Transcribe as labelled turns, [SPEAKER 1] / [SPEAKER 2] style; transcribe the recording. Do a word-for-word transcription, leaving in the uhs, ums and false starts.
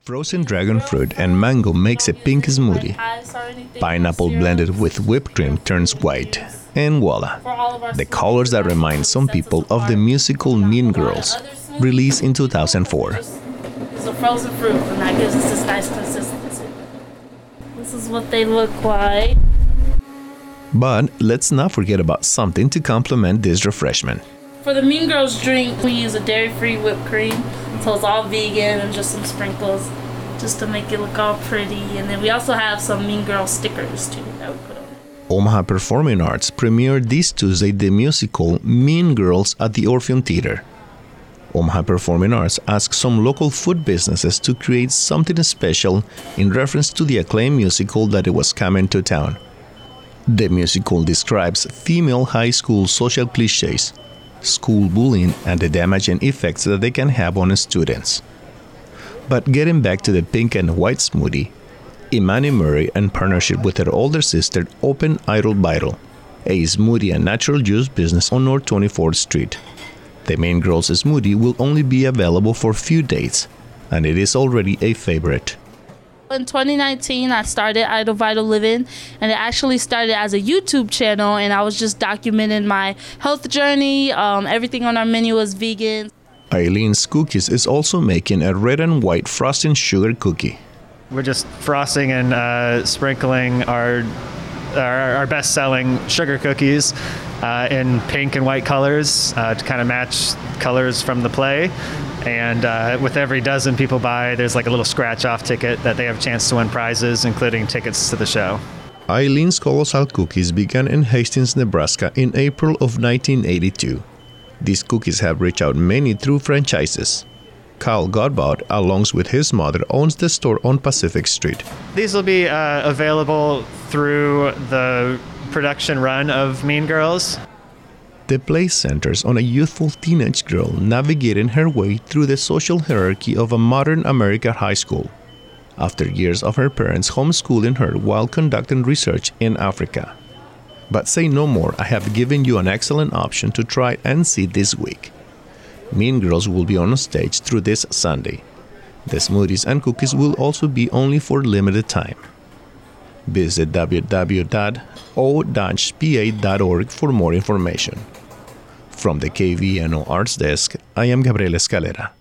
[SPEAKER 1] Frozen dragon fruit and mango makes a pink smoothie. Pineapple blended with whipped cream turns white. And voila, the colors that remind some people of the musical Mean Girls, released in two thousand four.
[SPEAKER 2] It's a frozen fruit, and that gives us this nice consistency. This is what they look like.
[SPEAKER 1] But let's not forget about something to complement this refreshment.
[SPEAKER 2] For the Mean Girls drink, we use a dairy-free whipped cream, so it's all vegan and just some sprinkles, just to make it look all pretty. And then we also have some Mean Girl stickers too that we put on.
[SPEAKER 1] Omaha Performing Arts premiered this Tuesday the musical Mean Girls at the Orpheum Theater. Omaha Performing Arts asked some local food businesses to create something special in reference to the acclaimed musical that it was coming to town. The musical describes female high school social cliches, school bullying, and the damaging effects that they can have on students. But getting back to the pink and white smoothie, Imani Murray, in partnership with her older sister, opened Idle Vital, a smoothie and natural juice business on North twenty-fourth Street. The Mean Girls smoothie will only be available for a few days, and it is already a favorite.
[SPEAKER 2] In twenty nineteen, I started Idle Vital Living, and it actually started as a YouTube channel, and I was just documenting my health journey. Um, everything on our menu was vegan.
[SPEAKER 1] Eileen's Cookies is also making a red and white frosting sugar cookie.
[SPEAKER 3] We're just frosting and uh, sprinkling our, our, our best-selling sugar cookies uh, in pink and white colors uh, to kind of match colors from the play. And uh, with every dozen people buy, there's like a little scratch-off ticket that they have a chance to win prizes, including tickets to the show.
[SPEAKER 1] Eileen's Colossal Cookies began in Hastings, Nebraska in April of nineteen eighty-two. These cookies have reached out many through franchises. Kyle Godbout, along with his mother, owns the store on Pacific Street.
[SPEAKER 3] These will be uh, available through the production run of Mean Girls.
[SPEAKER 1] The play centers on a youthful teenage girl navigating her way through the social hierarchy of a modern American high school, after years of her parents homeschooling her while conducting research in Africa. But say no more, I have given you an excellent option to try and see this week. Mean Girls will be on stage through this Sunday. The smoothies and cookies will also be only for limited time. Visit w w w dot o dash p a dot org for more information. From the K V N O Arts Desk, I am Gabriel Escalera.